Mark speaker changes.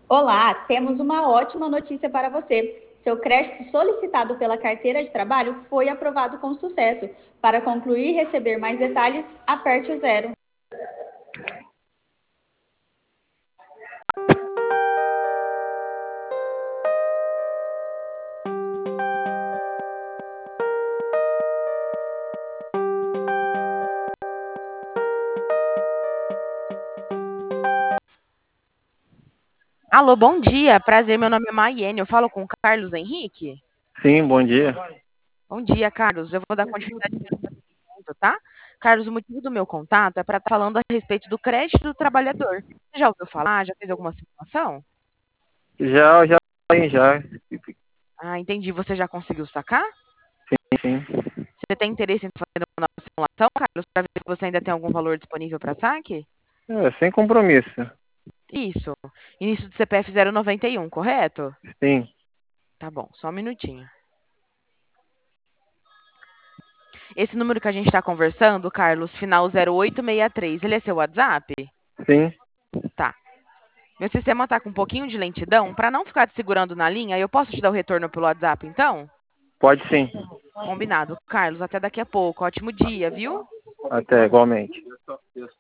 Speaker 1: Olá, temos uma ótima notícia para você. Seu crédito solicitado pela carteira de trabalho foi aprovado com sucesso. Para concluir e receber mais detalhes, aperte o zero.
Speaker 2: Alô, bom dia. Prazer, meu nome é Maiene. Eu falo com o Carlos Henrique.
Speaker 3: Sim, bom dia.
Speaker 2: Bom dia, Carlos. Eu vou dar continuidade ao assunto, tá? Carlos, o motivo do meu contato é para estar falando a respeito do crédito do trabalhador. Você já ouviu falar? Já fez alguma simulação?
Speaker 3: Já, já.
Speaker 2: Ah, entendi. Você já conseguiu sacar?
Speaker 3: Sim.
Speaker 2: Você tem interesse em fazer uma nova simulação, Carlos, para ver se você ainda tem algum valor disponível para saque?
Speaker 3: Sem compromisso.
Speaker 2: Isso. Início do CPF 091, correto?
Speaker 3: Sim.
Speaker 2: Tá bom, só um minutinho. Esse número que a gente está conversando, Carlos, final 0863, ele é seu WhatsApp?
Speaker 3: Sim.
Speaker 2: Tá. Meu sistema está com um pouquinho de lentidão. Para não ficar te segurando na linha, eu posso te dar o retorno pelo WhatsApp, então?
Speaker 3: Pode sim.
Speaker 2: Combinado. Carlos, até daqui a pouco. Ótimo dia, viu?
Speaker 3: Até igualmente.